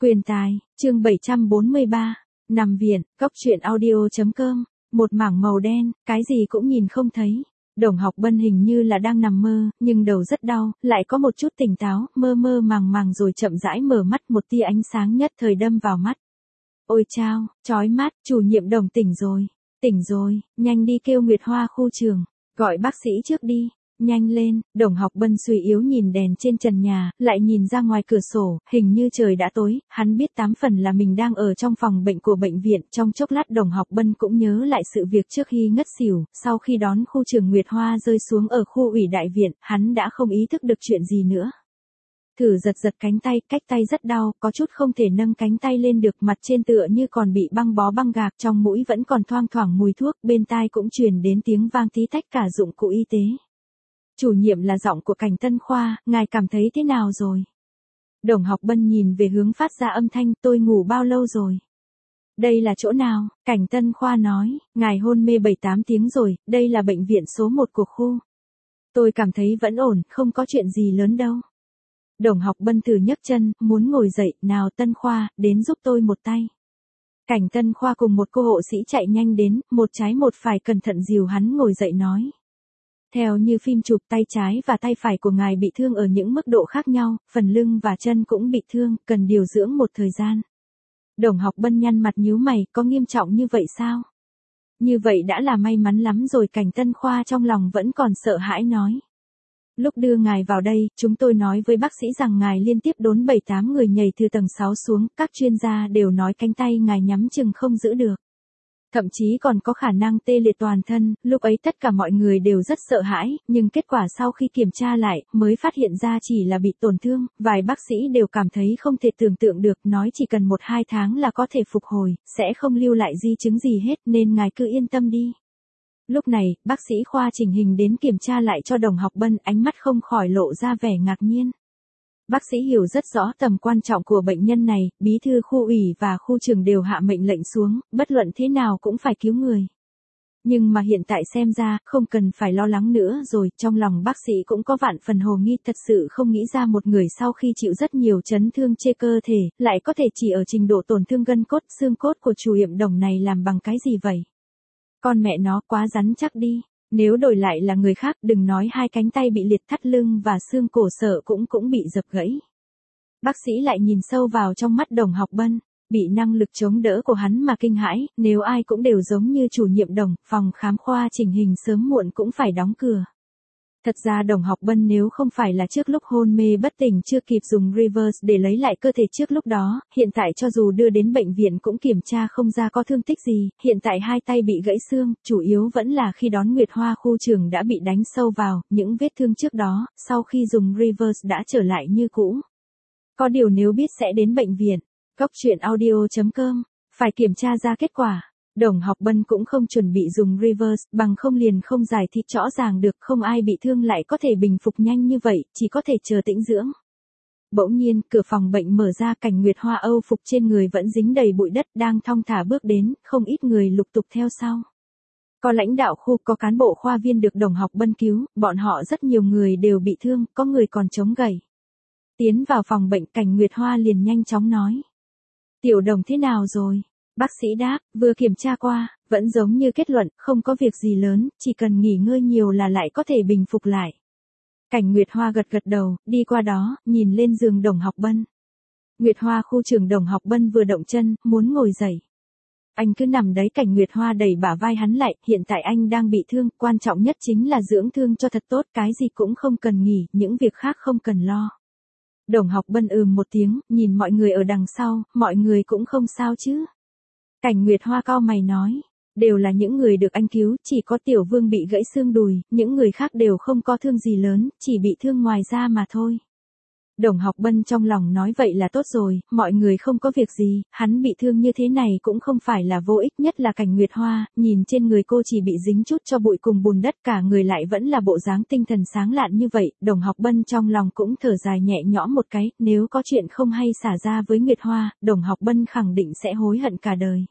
Quyền tài, chương 743, nằm viện, cóc truyện audio.com, một mảng màu đen, cái gì cũng nhìn không thấy. Đồng Học Bân hình như là đang nằm mơ, nhưng đầu rất đau, lại có một chút tỉnh táo, mơ mơ màng màng rồi chậm rãi mở mắt, một tia ánh sáng nhất thời đâm vào mắt. Ôi chao, chói mắt, chủ nhiệm Đồng tỉnh rồi, nhanh đi kêu Nguyệt Hoa khu trường, gọi bác sĩ trước đi. Nhanh lên, Đồng Học Bân suy yếu nhìn đèn trên trần nhà, lại nhìn ra ngoài cửa sổ, hình như trời đã tối, hắn biết 8 phần là mình đang ở trong phòng bệnh của bệnh viện, trong chốc lát Đồng Học Bân cũng nhớ lại sự việc trước khi ngất xỉu, sau khi đón khu trường Nguyệt Hoa rơi xuống ở khu ủy đại viện, hắn đã không ý thức được chuyện gì nữa. Thử giật cánh tay, cách tay rất đau, có chút không thể nâng cánh tay lên được, mặt trên tựa như còn bị băng bó băng gạc, trong mũi vẫn còn thoang thoảng mùi thuốc, bên tai cũng truyền đến tiếng vang tí tách cả dụng cụ y tế. Chủ nhiệm là giọng của Cảnh Tân Khoa, ngài cảm thấy thế nào rồi? Đồng Học Bân nhìn về hướng phát ra âm thanh, tôi ngủ bao lâu rồi? Đây là chỗ nào? Cảnh Tân Khoa nói, ngài hôn mê 7-8 tiếng rồi, đây là bệnh viện số 1 của khu. Tôi cảm thấy vẫn ổn, không có chuyện gì lớn đâu. Đồng Học Bân thử nhấc chân, muốn ngồi dậy, nào Tân Khoa, đến giúp tôi một tay. Cảnh Tân Khoa cùng một cô hộ sĩ chạy nhanh đến, một trái một phải cẩn thận dìu hắn ngồi dậy nói. Theo như phim chụp, tay trái và tay phải của ngài bị thương ở những mức độ khác nhau, phần lưng và chân cũng bị thương, cần điều dưỡng một thời gian. Đồng Học Bân nhăn mặt nhíu mày, có nghiêm trọng như vậy sao? Như vậy đã là may mắn lắm rồi. Cảnh Tân Khoa trong lòng vẫn còn sợ hãi nói. Lúc đưa ngài vào đây, chúng tôi nói với bác sĩ rằng ngài liên tiếp đốn 7-8 người nhảy từ tầng 6 xuống, các chuyên gia đều nói cánh tay ngài nhắm chừng không giữ được. Thậm chí còn có khả năng tê liệt toàn thân, lúc ấy tất cả mọi người đều rất sợ hãi, nhưng kết quả sau khi kiểm tra lại, mới phát hiện ra chỉ là bị tổn thương, vài bác sĩ đều cảm thấy không thể tưởng tượng được, nói chỉ cần 1-2 tháng là có thể phục hồi, sẽ không lưu lại di chứng gì hết, nên ngài cứ yên tâm đi. Lúc này, bác sĩ khoa chỉnh hình đến kiểm tra lại cho Đồng Học Bân, ánh mắt không khỏi lộ ra vẻ ngạc nhiên. Bác sĩ hiểu rất rõ tầm quan trọng của bệnh nhân này, bí thư khu ủy và khu trường đều hạ mệnh lệnh xuống, bất luận thế nào cũng phải cứu người. Nhưng mà hiện tại xem ra, không cần phải lo lắng nữa rồi, trong lòng bác sĩ cũng có vạn phần hồ nghi, thật sự không nghĩ ra một người sau khi chịu rất nhiều chấn thương trên cơ thể, lại có thể chỉ ở trình độ tổn thương gân cốt, xương cốt của chủ nhiệm Đồng này làm bằng cái gì vậy? Con mẹ nó quá rắn chắc đi. Nếu đổi lại là người khác, đừng nói hai cánh tay bị liệt, thắt lưng và xương cổ sợ cũng bị dập gãy. Bác sĩ lại nhìn sâu vào trong mắt Đồng Học Bân, bị năng lực chống đỡ của hắn mà kinh hãi, nếu ai cũng đều giống như chủ nhiệm Đồng, phòng khám khoa chỉnh hình sớm muộn cũng phải đóng cửa. Thật ra Đồng Học Bân nếu không phải là trước lúc hôn mê bất tỉnh chưa kịp dùng reverse để lấy lại cơ thể trước lúc đó, hiện tại cho dù đưa đến bệnh viện cũng kiểm tra không ra có thương tích gì, hiện tại hai tay bị gãy xương, chủ yếu vẫn là khi đón Nguyệt Hoa khu trường đã bị đánh sâu vào, những vết thương trước đó, sau khi dùng reverse đã trở lại như cũ. Có điều nếu biết sẽ đến bệnh viện, cóc truyện audio.com, phải kiểm tra ra kết quả. Đồng Học Bân cũng không chuẩn bị dùng reverse, bằng không liền không giải thích rõ ràng được, không ai bị thương lại có thể bình phục nhanh như vậy, chỉ có thể chờ tĩnh dưỡng. Bỗng nhiên, cửa phòng bệnh mở ra, Cảnh Nguyệt Hoa âu phục trên người vẫn dính đầy bụi đất, đang thong thả bước đến, không ít người lục tục theo sau. Có lãnh đạo khu, có cán bộ khoa viên được Đồng Học Bân cứu, bọn họ rất nhiều người đều bị thương, có người còn chống gậy. Tiến vào phòng bệnh, Cảnh Nguyệt Hoa liền nhanh chóng nói. Tiểu Đồng thế nào rồi? Bác sĩ đáp, vừa kiểm tra qua, vẫn giống như kết luận, không có việc gì lớn, chỉ cần nghỉ ngơi nhiều là lại có thể bình phục lại. Cảnh Nguyệt Hoa gật đầu, đi qua đó, nhìn lên giường Đồng Học Bân. Nguyệt Hoa khu trường Đồng Học Bân vừa động chân, muốn ngồi dậy. Anh cứ nằm đấy. Cảnh Nguyệt Hoa đẩy bả vai hắn lại, hiện tại anh đang bị thương, quan trọng nhất chính là dưỡng thương cho thật tốt, cái gì cũng không cần nghỉ, những việc khác không cần lo. Đồng Học Bân một tiếng, nhìn mọi người ở đằng sau, mọi người cũng không sao chứ. Cảnh Nguyệt Hoa cau mày nói, đều là những người được anh cứu, chỉ có Tiểu Vương bị gãy xương đùi, những người khác đều không có thương gì lớn, chỉ bị thương ngoài da mà thôi. Đồng Học Bân trong lòng nói vậy là tốt rồi, mọi người không có việc gì, hắn bị thương như thế này cũng không phải là vô ích, nhất là Cảnh Nguyệt Hoa, nhìn trên người cô chỉ bị dính chút cho bụi cùng bùn đất, cả người lại vẫn là bộ dáng tinh thần sáng lạn như vậy, Đồng Học Bân trong lòng cũng thở dài nhẹ nhõm một cái, nếu có chuyện không hay xả ra với Nguyệt Hoa, Đồng Học Bân khẳng định sẽ hối hận cả đời.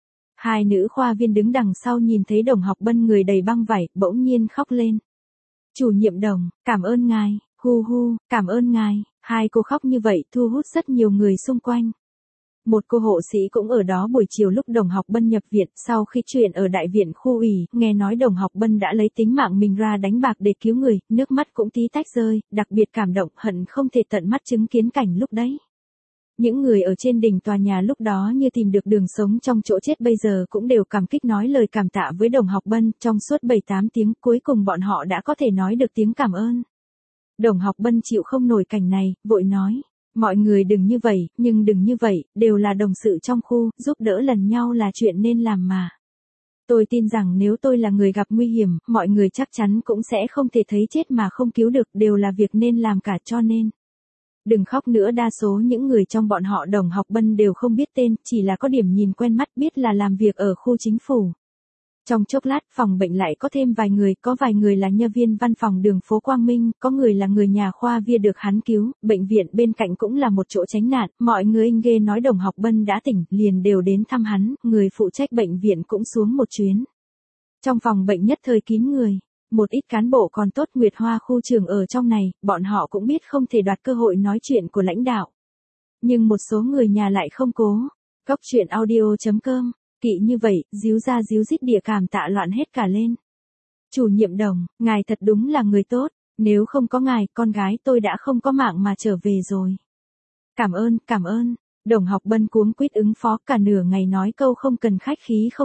Hai nữ khoa viên đứng đằng sau nhìn thấy Đồng Học Bân người đầy băng vải, bỗng nhiên khóc lên. Chủ nhiệm Đồng, cảm ơn ngài, hu, cảm ơn ngài. Hai cô khóc như vậy thu hút rất nhiều người xung quanh. Một cô hộ sĩ cũng ở đó buổi chiều lúc Đồng Học Bân nhập viện, sau khi chuyện ở đại viện khu ủy, nghe nói Đồng Học Bân đã lấy tính mạng mình ra đánh bạc để cứu người, nước mắt cũng tí tách rơi, đặc biệt cảm động, hận không thể tận mắt chứng kiến cảnh lúc đấy. Những người ở trên đỉnh tòa nhà lúc đó như tìm được đường sống trong chỗ chết bây giờ cũng đều cảm kích nói lời cảm tạ với Đồng Học Bân, trong suốt 7-8 tiếng cuối cùng bọn họ đã có thể nói được tiếng cảm ơn. Đồng Học Bân chịu không nổi cảnh này, vội nói. Mọi người đừng như vậy, nhưng đừng như vậy, đều là đồng sự trong khu, giúp đỡ lần nhau là chuyện nên làm mà. Tôi tin rằng nếu tôi là người gặp nguy hiểm, mọi người chắc chắn cũng sẽ không thể thấy chết mà không cứu được, đều là việc nên làm cả cho nên. Đừng khóc nữa, đa số những người trong bọn họ Đồng Học Bân đều không biết tên, chỉ là có điểm nhìn quen mắt biết là làm việc ở khu chính phủ. Trong chốc lát phòng bệnh lại có thêm vài người, có vài người là nhân viên văn phòng đường phố Quang Minh, có người là người nhà khoa via được hắn cứu, bệnh viện bên cạnh cũng là một chỗ tránh nạn, mọi người anh ghê nói Đồng Học Bân đã tỉnh, liền đều đến thăm hắn, người phụ trách bệnh viện cũng xuống một chuyến. Trong phòng bệnh nhất thời kín người, một ít cán bộ còn tốt, Nguyệt Hoa khu trưởng ở trong này, bọn họ cũng biết không thể đoạt cơ hội nói chuyện của lãnh đạo. Nhưng một số người nhà lại không cố. Góc chuyện audio.com Kỵ như vậy, díu ra díu dít địa cảm tạ loạn hết cả lên. Chủ nhiệm Đồng, ngài thật đúng là người tốt, nếu không có ngài, con gái tôi đã không có mạng mà trở về rồi. Cảm ơn, Đồng Học Bân cuống quýt ứng phó, cả nửa ngày nói câu không cần khách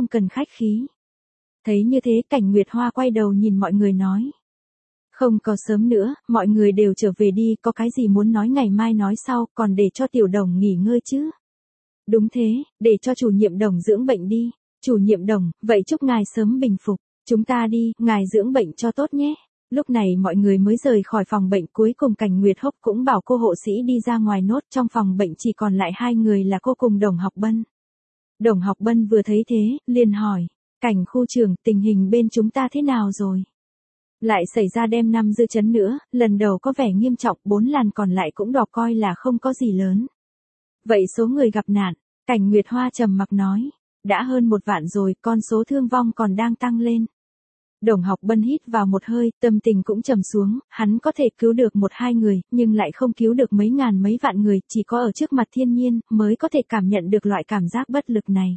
khí. Thấy như thế, Cảnh Nguyệt Hoa quay đầu nhìn mọi người nói. Không có sớm nữa, mọi người đều trở về đi, có cái gì muốn nói ngày mai nói sau, còn để cho Tiểu Đồng nghỉ ngơi chứ. Đúng thế, để cho chủ nhiệm Đồng dưỡng bệnh đi. Chủ nhiệm Đồng, vậy chúc ngài sớm bình phục. Chúng ta đi, ngài dưỡng bệnh cho tốt nhé. Lúc này mọi người mới rời khỏi phòng bệnh, cuối cùng Cảnh Nguyệt Hốc cũng bảo cô hộ sĩ đi ra ngoài nốt, trong phòng bệnh chỉ còn lại hai người là cô cùng Đồng Học Bân. Đồng Học Bân vừa thấy thế, liền hỏi, Cảnh khu trưởng, tình hình bên chúng ta thế nào rồi? Lại xảy ra đêm năm dư chấn nữa, lần đầu có vẻ nghiêm trọng, 4 làn còn lại cũng đọc coi là không có gì lớn. Vậy số người gặp nạn, Cảnh Nguyệt Hoa trầm mặc nói, đã hơn 1 vạn rồi, con số thương vong còn đang tăng lên. Đồng Học Bân hít vào một hơi, tâm tình cũng trầm xuống, hắn có thể cứu được 1-2 người, nhưng lại không cứu được mấy ngàn mấy vạn người, chỉ có ở trước mặt thiên nhiên, mới có thể cảm nhận được loại cảm giác bất lực này.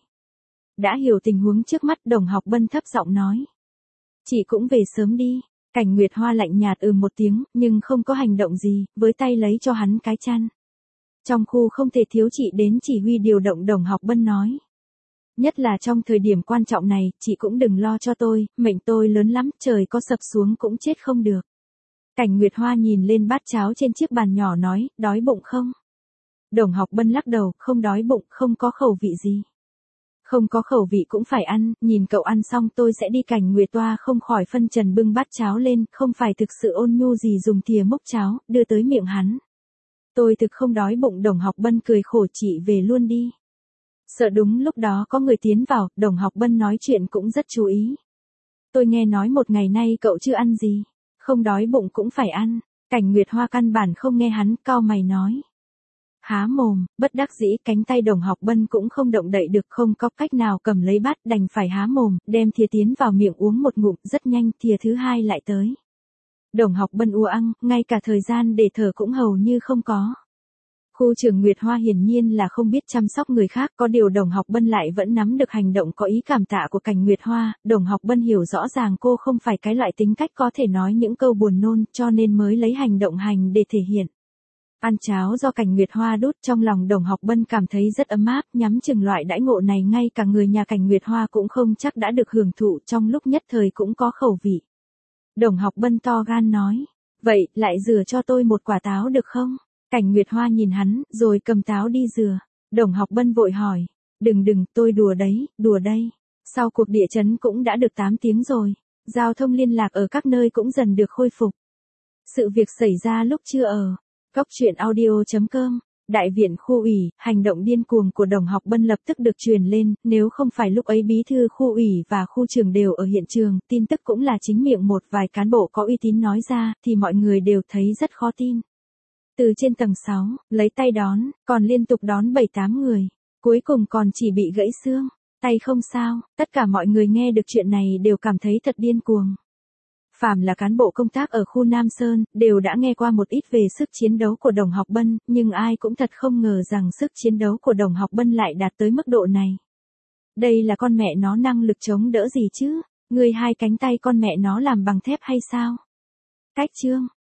Đã hiểu tình huống trước mắt, Đồng Học Bân thấp giọng nói. Chị cũng về sớm đi. Cảnh Nguyệt Hoa lạnh nhạt một tiếng, nhưng không có hành động gì, với tay lấy cho hắn cái chăn. Trong khu không thể thiếu chị đến chỉ huy điều động, Đồng Học Bân nói. Nhất là trong thời điểm quan trọng này, chị cũng đừng lo cho tôi, mệnh tôi lớn lắm, trời có sập xuống cũng chết không được. Cảnh Nguyệt Hoa nhìn lên bát cháo trên chiếc bàn nhỏ nói, đói bụng không? Đồng Học Bân lắc đầu, không đói bụng, không có khẩu vị gì. Không có khẩu vị cũng phải ăn, nhìn cậu ăn xong tôi sẽ đi. Cảnh Nguyệt Hoa không khỏi phân trần bưng bát cháo lên, không phải thực sự ôn nhu gì, dùng thìa múc cháo, đưa tới miệng hắn. Tôi thực không đói bụng. Đồng Học Bân cười khổ, chị về luôn đi. Sợ đúng lúc đó có người tiến vào, Đồng Học Bân nói chuyện cũng rất chú ý. Tôi nghe nói 1 ngày nay cậu chưa ăn gì, không đói bụng cũng phải ăn. Cảnh Nguyệt Hoa căn bản không nghe hắn, cau mày nói. Há mồm, bất đắc dĩ, cánh tay Đồng Học Bân cũng không động đậy được, không có cách nào cầm lấy bát, đành phải há mồm, đem thìa tiến vào miệng uống một ngụm, rất nhanh, thìa thứ hai lại tới. Đồng Học Bân ua ăng, ngay cả thời gian để thở cũng hầu như không có. Khu trưởng Nguyệt Hoa hiển nhiên là không biết chăm sóc người khác, có điều Đồng Học Bân lại vẫn nắm được hành động có ý cảm tạ của Cảnh Nguyệt Hoa. Đồng Học Bân hiểu rõ ràng cô không phải cái loại tính cách có thể nói những câu buồn nôn, cho nên mới lấy hành động hành để thể hiện. Ăn cháo do Cảnh Nguyệt Hoa đút, trong lòng Đồng Học Bân cảm thấy rất ấm áp, nhắm chừng loại đãi ngộ này ngay cả người nhà Cảnh Nguyệt Hoa cũng không chắc đã được hưởng thụ, trong lúc nhất thời cũng có khẩu vị. Đồng Học Bân to gan nói, vậy, lại rửa cho tôi 1 quả táo được không? Cảnh Nguyệt Hoa nhìn hắn, rồi cầm táo đi rửa. Đồng Học Bân vội hỏi, đừng, tôi đùa đây. Sau cuộc địa chấn cũng đã được 8 tiếng rồi, giao thông liên lạc ở các nơi cũng dần được khôi phục. Sự việc xảy ra lúc trưa ở Góc chuyện audio.com, đại viện khu ủy, hành động điên cuồng của Đồng Học Bân lập tức được truyền lên, nếu không phải lúc ấy bí thư khu ủy và khu trưởng đều ở hiện trường, tin tức cũng là chính miệng một vài cán bộ có uy tín nói ra, thì mọi người đều thấy rất khó tin. Từ trên tầng 6, lấy tay đón, còn liên tục đón 7-8 người, cuối cùng còn chỉ bị gãy xương, tay không sao, tất cả mọi người nghe được chuyện này đều cảm thấy thật điên cuồng. Phàm là cán bộ công tác ở khu Nam Sơn, đều đã nghe qua một ít về sức chiến đấu của Đồng Học Bân, nhưng ai cũng thật không ngờ rằng sức chiến đấu của Đồng Học Bân lại đạt tới mức độ này. Đây là con mẹ nó năng lực chống đỡ gì chứ? Người hai cánh tay con mẹ nó làm bằng thép hay sao? Cách chương